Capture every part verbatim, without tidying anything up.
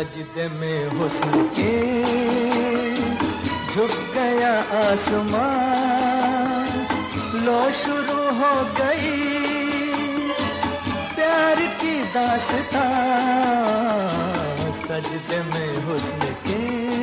सजदे में हुस्न के झुक गया आसमान, लो शुरू हो गई प्यार की दास्तां, सजदे में हुस्न के।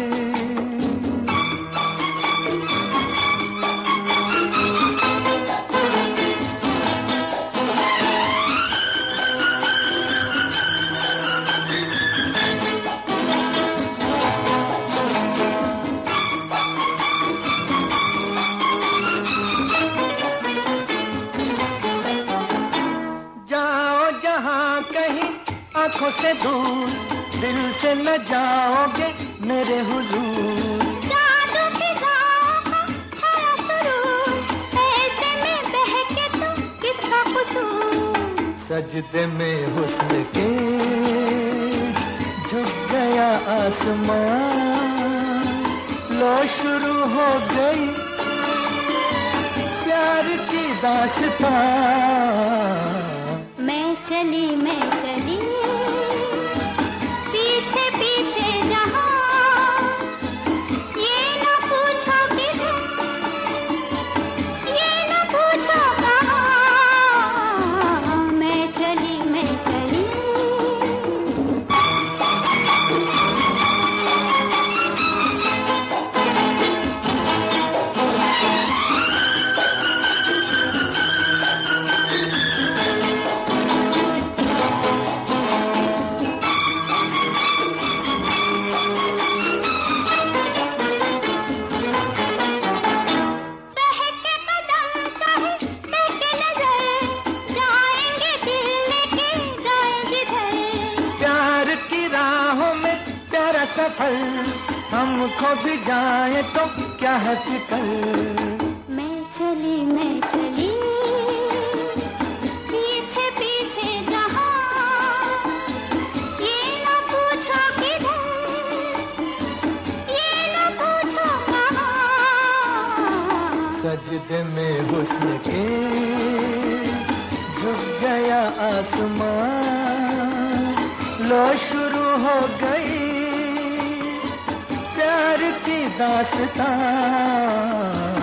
आँखों से दूर, दिल से न जाओगे मेरे हुजूर। जादू की गाँव का छाया सुरूर, ऐसे में बहके तो किसका कसूर। सजदे में हुस्न के झुक गया आसमान, लो शुरू हो गई प्यार की दास्तां। मैं चली मैं चली पीछे पीछे जहाँ, ये न पूछो किधर, ये न पूछो कहाँ। मैं चली मैं चली सफल, हमको भी जाए तो क्या है फिकर। मैं चली मैं चली पीछे पीछे जहाँ, ये न पूछो किधर, ये न पूछो कहाँ। सजदे में हुस्न के झुक गया आसमान, लो शुरू हो गई प्यार की दास्तां।